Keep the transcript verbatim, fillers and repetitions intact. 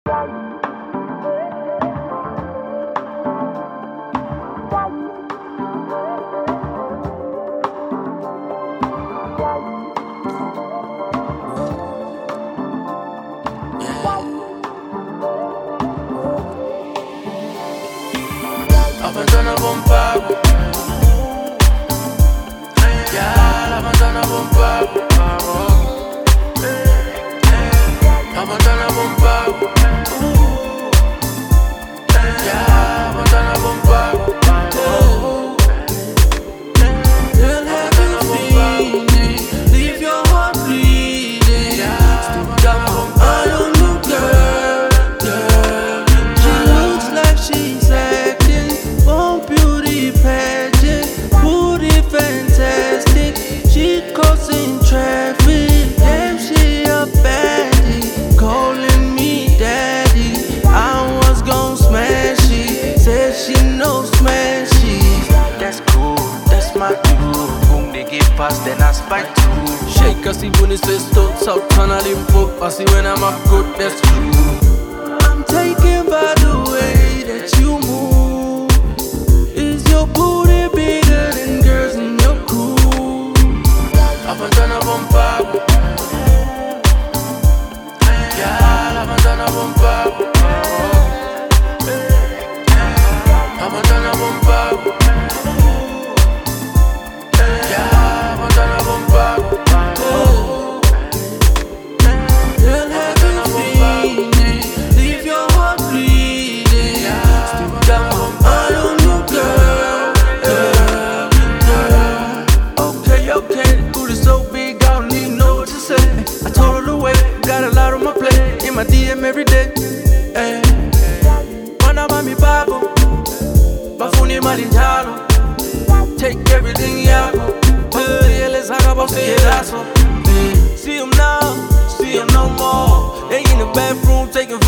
Avanzana bomba, yeah, avanzana bomba, avanzana bomba, yeah, avanzana bomba. Girl, have you seen it? Leave your heart bleeding. Still got my eye on you, girl, girl. She looks like she's acting for beauty pageant, booty fantastic. She causing traffic, damn she a baddie, calling me daddy. I was gon' smash it, said she knows smash it. That's cool, that's my dude. Kung they get past, then I spike too. Shake asi bunny says to top tana limpo. Asi when I'm a good, that's true. I'm taken by the way that you move. Is your booty bigger than girls in your crew? Avanzana bomba, yeah, avanzana bomba, avanzana bomba. Girl, have you seen it? Leave your heart bleeding. Still got my eye on you, girl, girl, girl. Okay, okay, booty so big, I don't even know what to say. I told her to wait, got a lot on my plate. In my D M every day. Ay. Wanna buy me Bible, bafuni malinjalo. Take everything yako. Let's talk about see it also. See him now, see him no more. They in the bathroom taking